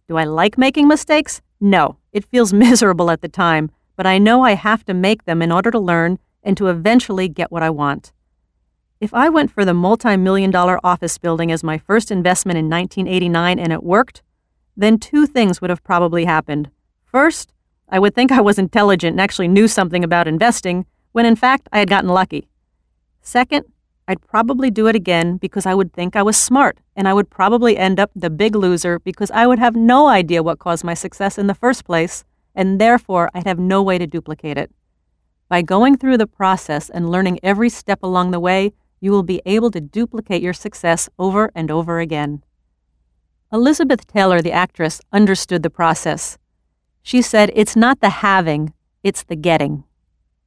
Do I like making mistakes? No. It feels miserable at the time, but I know I have to make them in order to learn and to eventually get what I want. If I went for the multi-million-dollar office building as my first investment in 1989 and it worked, then two things would have probably happened. First, I would think I was intelligent and actually knew something about investing, when in fact I had gotten lucky. Second, I'd probably do it again because I would think I was smart, and I would probably end up the big loser because I would have no idea what caused my success in the first place, and therefore I'd have no way to duplicate it. By going through the process and learning every step along the way, you will be able to duplicate your success over and over again. Elizabeth Taylor, the actress, understood the process. She said, "It's not the having, it's the getting."